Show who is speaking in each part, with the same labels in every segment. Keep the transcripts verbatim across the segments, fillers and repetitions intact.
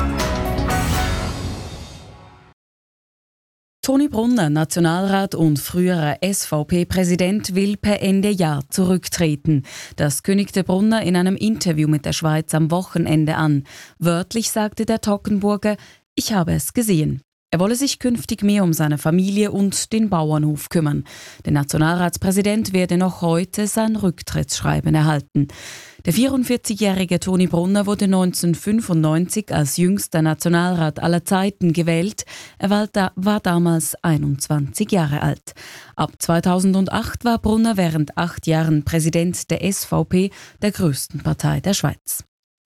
Speaker 1: Toni Brunner, Nationalrat und früherer S V P-Präsident, will per Ende Jahr zurücktreten. Das kündigte Brunner in einem Interview mit der Schweiz am Wochenende an. Wörtlich sagte der Toggenburger: „Ich habe es gesehen." Er wolle sich künftig mehr um seine Familie und den Bauernhof kümmern. Der Nationalratspräsident werde noch heute sein Rücktrittsschreiben erhalten. Der vierundvierzigjährige Toni Brunner wurde neunzehnhundertfünfundneunzig als jüngster Nationalrat aller Zeiten gewählt. Er war, da, war damals einundzwanzig Jahre alt. Ab zweitausendacht war Brunner während acht Jahren Präsident der S V P, der größten Partei der Schweiz.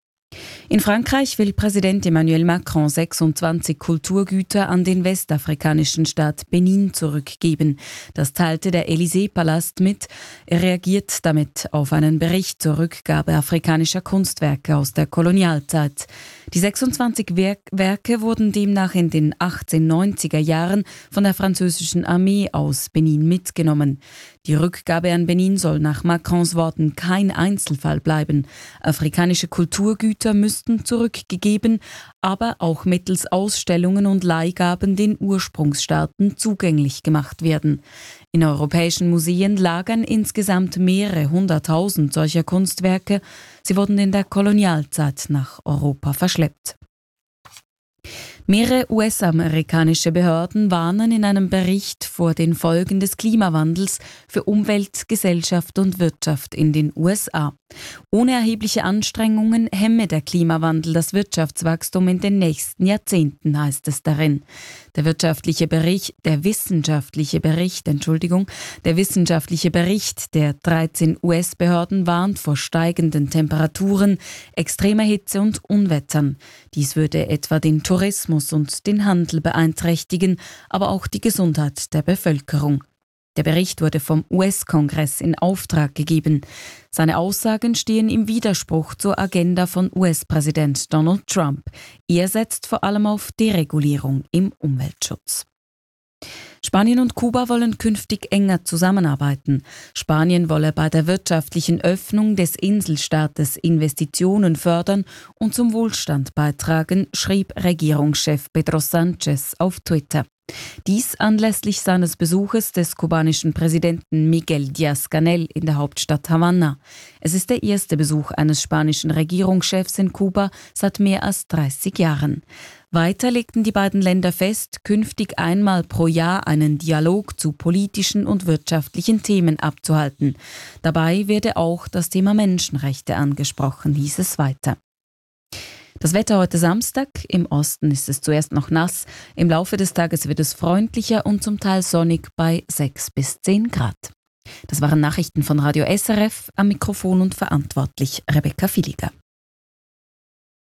Speaker 1: In Frankreich will Präsident Emmanuel Macron sechsundzwanzig Kulturgüter an den westafrikanischen Staat Benin zurückgeben. Das teilte der Élysée-Palast mit. Er reagiert damit auf einen Bericht zur Rückgabe afrikanischer Kunstwerke aus der Kolonialzeit. Die sechsundzwanzig Werk- Werke wurden demnach in den achtzehnhundertneunziger Jahren von der französischen Armee aus Benin mitgenommen. Die Rückgabe an Benin soll nach Macrons Worten kein Einzelfall bleiben. Afrikanische Kulturgüter müssten zurückgegeben, aber auch mittels Ausstellungen und Leihgaben den Ursprungsstaaten zugänglich gemacht werden. In europäischen Museen lagern insgesamt mehrere hunderttausend solcher Kunstwerke. Sie wurden in der Kolonialzeit nach Europa verschleppt. Mehrere U S-amerikanische Behörden warnen in einem Bericht vor den Folgen des Klimawandels für Umwelt, Gesellschaft und Wirtschaft in den U S A. Ohne erhebliche Anstrengungen hemme der Klimawandel das Wirtschaftswachstum in den nächsten Jahrzehnten, heißt es darin. Der wirtschaftliche Bericht, der wissenschaftliche Bericht, Entschuldigung, der wissenschaftliche Bericht der dreizehn U S-Behörden warnt vor steigenden Temperaturen, extremer Hitze und Unwettern. Dies würde etwa den Tourismus und den Handel beeinträchtigen, aber auch die Gesundheit der Bevölkerung. Der Bericht wurde vom U S-Kongress in Auftrag gegeben. Seine Aussagen stehen im Widerspruch zur Agenda von U S-Präsident Donald Trump. Er setzt vor allem auf Deregulierung im Umweltschutz. Spanien und Kuba wollen künftig enger zusammenarbeiten. Spanien wolle bei der wirtschaftlichen Öffnung des Inselstaates Investitionen fördern und zum Wohlstand beitragen, schrieb Regierungschef Pedro Sánchez auf Twitter. Dies anlässlich seines Besuches des kubanischen Präsidenten Miguel Díaz-Canel in der Hauptstadt Havanna. Es ist der erste Besuch eines spanischen Regierungschefs in Kuba seit mehr als dreißig Jahren. Weiter legten die beiden Länder fest, künftig einmal pro Jahr einen Dialog zu politischen und wirtschaftlichen Themen abzuhalten. Dabei werde auch das Thema Menschenrechte angesprochen, hieß es weiter. Das Wetter heute Samstag. Im Osten ist es zuerst noch nass. Im Laufe des Tages wird es freundlicher und zum Teil sonnig bei sechs bis zehn Grad. Das waren Nachrichten von Radio S R F. Am Mikrofon und verantwortlich Rebecca Filiger.